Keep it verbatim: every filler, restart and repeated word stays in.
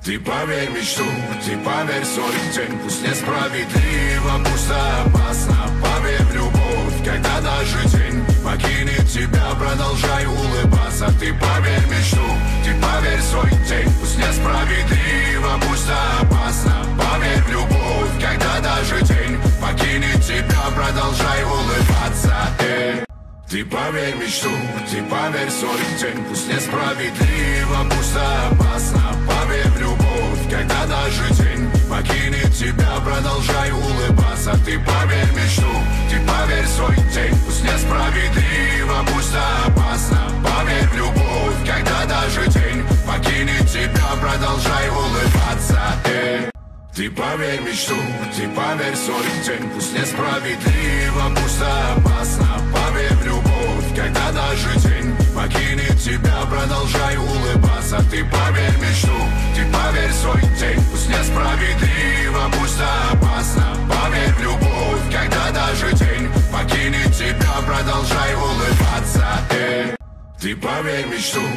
Ты поверь в мечту, ты поверь в свой день. Пусть несправедливо, пусть опасно. Поверь в любовь, когда даже день покинет тебя, продолжай улыбаться. Ты поверь в мечту, ты поверь в свой день. Пусть несправедливо, пусть опасно. Поверь в любовь, когда даже день покинет тебя, продолжай улыбаться. Эй. Ты поверь в мечту, ты поверь в свой день. Пусть несправедливо, пусть опасно. Поверь в любовь, когда даже день покинет тебя, продолжай улыбаться. Ты поверь в мечту, ты поверь в свой день. Пусть несправедливо, пусть опасно. Поверь в любовь, когда даже день покинет тебя, продолжай улыбаться. Эй. Ты поверь в мечту, ты поверь в свой день. Пусть несправедливо, пусть опасно. Поверь в любовь, когда даже день покинет тебя, продолжай улыбаться. Ты поверь в мечту, ты поверь в свой день. Пусть несправедливо, пусть опасно. Поверь в любовь, когда даже день покинет тебя, продолжай улыбаться. Эй. Ты поверь в мечту.